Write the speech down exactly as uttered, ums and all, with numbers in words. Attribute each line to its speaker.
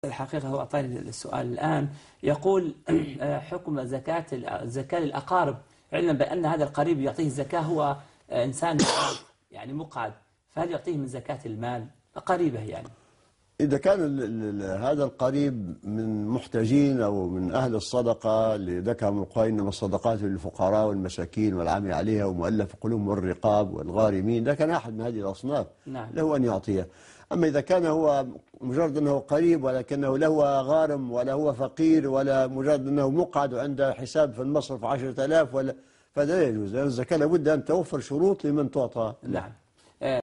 Speaker 1: الحقيقة هو أعطاني السؤال الآن يقول حكم زكاة الزكاة للأقارب، علما بأن هذا القريب يعطيه الزكاة هو إنسان يعني مقعد، فهل يعطيه من زكاة المال قريبه يعني؟
Speaker 2: إذا كان ال ال هذا القريب من محتاجين أو من أهل الصدقة اللي ذكر من القرآن إنما الصدقات للفقراء والمساكين والعامل عليها ومؤلف قلوبهم والرقاب والغارمين، ده كان أحد من هذه الأصناف
Speaker 1: نعم.
Speaker 2: له أن يعطيه. أما إذا كان هو مجرد أنه قريب ولكنه لا هو غارم ولا هو فقير ولا مجرد أنه مقعد وعنده حساب في المصرف عشرة آلاف ولا، فلا يجوز، لأن الزكاة لابد أن توفر شروط لمن تعطى له.
Speaker 1: نعم.